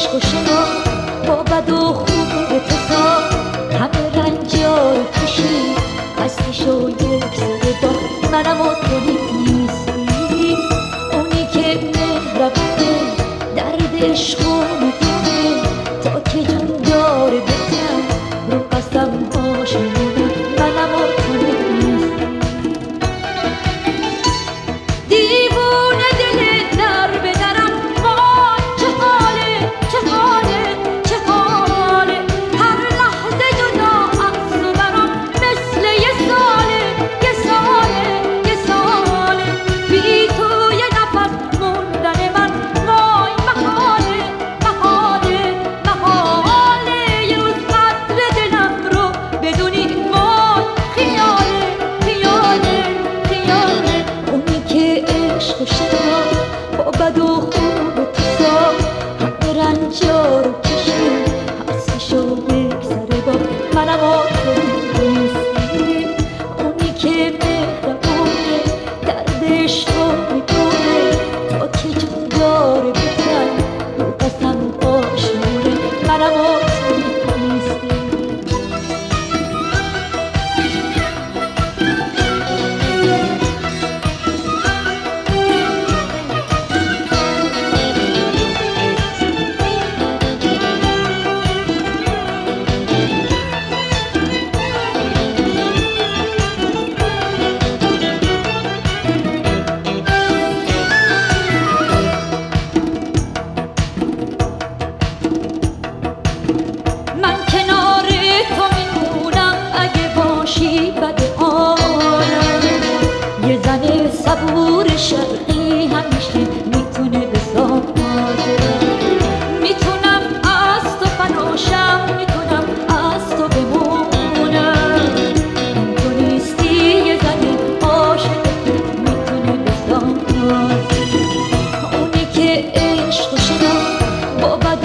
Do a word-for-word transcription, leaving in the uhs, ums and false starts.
عشق و شنا با بد و خوب اتفاق همه رنجا رو کشید خسته شو یک سر با منم و تو نیستی اونی که مهربونه درد عشق و میدونه تا که جون داره بزن رو قسم باشه منم و تو نیستی دیوونه دل در به درم وای چه حاله چه حاله چه حاله هر لحظه جدا از تو برام مثل یه ساله یه ساله یه ساله بی تو یه نفس موندن من وای محاله محاله محاله یه روز قدر دلم رو بدونی وای خیاله خیاله خیاله اونی که عشق و شنا با بد و خوب اتفاق همه رنجا رو کشید هستی شو یک سر با منم و تو نیستی اونی که مهربونه درد عشق رو میدونه تا که جون داره بزن رو قسم آشونه منم و تو نیستی من کنار تو میمونم اگه باشی بد عالم یه زن صبور شرقی همیشه میتونه به ساده میتونم از تو فناشم میتونم از تو بمونم تو نیستی یه زن عاشق میتونه به ساده اونی که عشق و شنا با بد